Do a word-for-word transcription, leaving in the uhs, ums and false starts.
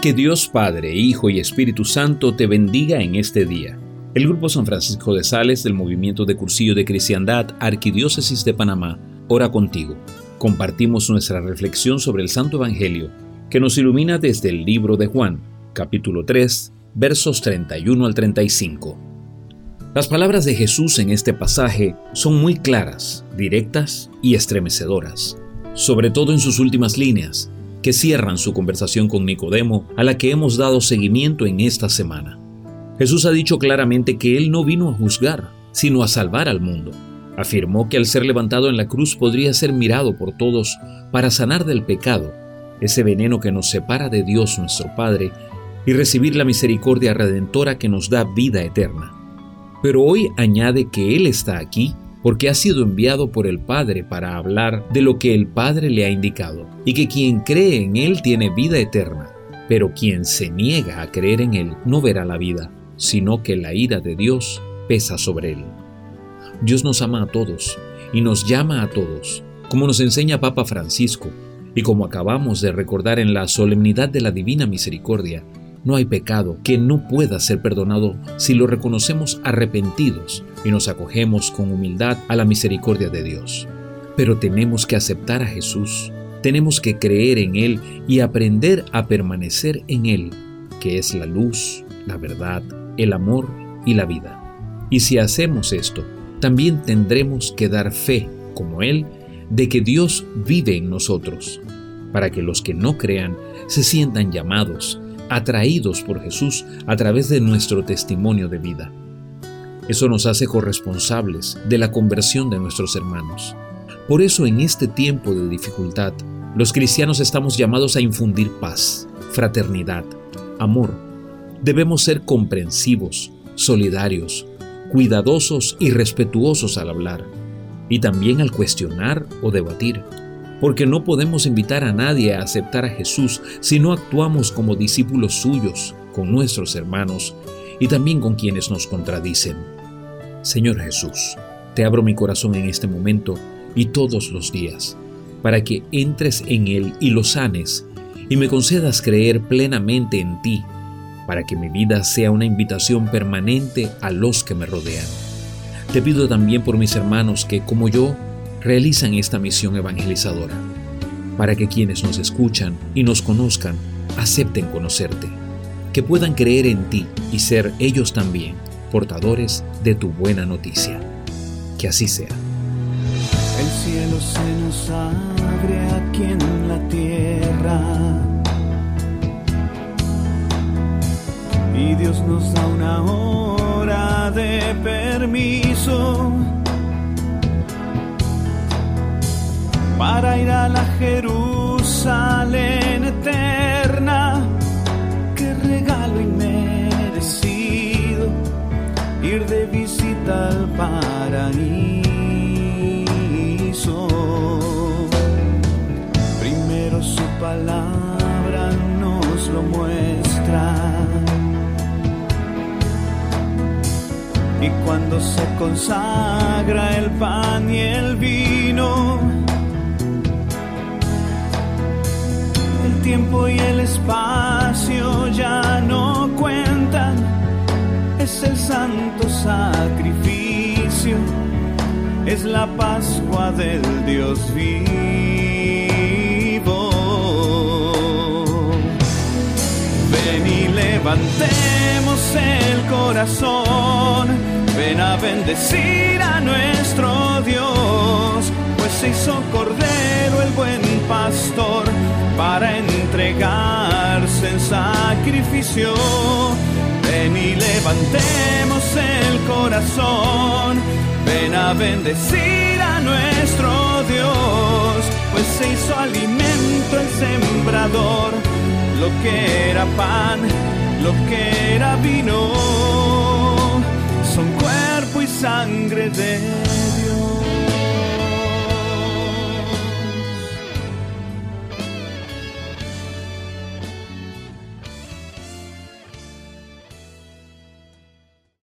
Que Dios Padre, Hijo y Espíritu Santo te bendiga en este día. El Grupo San Francisco de Sales del Movimiento de Cursillo de Cristiandad, Arquidiócesis de Panamá, ora contigo. Compartimos nuestra reflexión sobre el Santo Evangelio, que nos ilumina desde el libro de Juan, capítulo tres, versos treinta y uno al treinta y cinco. Las palabras de Jesús en este pasaje son muy claras, directas y estremecedoras, sobre todo en sus últimas líneas, que cierran su conversación con Nicodemo, a la que hemos dado seguimiento en esta semana. Jesús ha dicho claramente que Él no vino a juzgar, sino a salvar al mundo. Afirmó que al ser levantado en la cruz podría ser mirado por todos para sanar del pecado, ese veneno que nos separa de Dios nuestro Padre, y recibir la misericordia redentora que nos da vida eterna. Pero hoy añade que Él está aquí porque ha sido enviado por el Padre para hablar de lo que el Padre le ha indicado, y que quien cree en Él tiene vida eterna, pero quien se niega a creer en Él no verá la vida, sino que la ira de Dios pesa sobre Él. Dios nos ama a todos y nos llama a todos, como nos enseña Papa Francisco, y como acabamos de recordar en la solemnidad de la Divina Misericordia. No hay pecado que no pueda ser perdonado si lo reconocemos arrepentidos y nos acogemos con humildad a la misericordia de Dios. Pero tenemos que aceptar a Jesús, tenemos que creer en Él y aprender a permanecer en Él, que es la luz, la verdad, el amor y la vida. Y si hacemos esto, también tendremos que dar fe, como Él, de que Dios vive en nosotros, para que los que no crean se sientan llamados, atraídos por Jesús a través de nuestro testimonio de vida. Eso nos hace corresponsables de la conversión de nuestros hermanos. Por eso, en este tiempo de dificultad, los cristianos estamos llamados a infundir paz, fraternidad, amor. Debemos ser comprensivos, solidarios, cuidadosos y respetuosos al hablar, y también al cuestionar o debatir. Porque no podemos invitar a nadie a aceptar a Jesús si no actuamos como discípulos suyos, con nuestros hermanos y también con quienes nos contradicen. Señor Jesús, te abro mi corazón en este momento y todos los días, para que entres en él y lo sanes, y me concedas creer plenamente en ti, para que mi vida sea una invitación permanente a los que me rodean. Te pido también por mis hermanos que, como yo, realizan esta misión evangelizadora, para que quienes nos escuchan y nos conozcan acepten conocerte, que puedan creer en ti y ser ellos también portadores de tu buena noticia. Que así sea. El cielo se nos abre aquí en la tierra, y Dios nos da una hora de permiso para ir a la Jerusalén eterna. Qué regalo inmerecido, ir de visita al paraíso. Primero su palabra nos lo muestra, y cuando se consagra el pan y el vino, el tiempo y el espacio ya no cuentan, es el santo sacrificio, es la Pascua del Dios vivo. Ven y levantemos el corazón, ven a bendecir a nuestro Dios, pues se hizo cordero el buen pastor para entregarse en sacrificio. Ven y levantemos el corazón, ven a bendecir a nuestro Dios, pues se hizo alimento el sembrador, lo que era pan, lo que era vino, son cuerpo y sangre de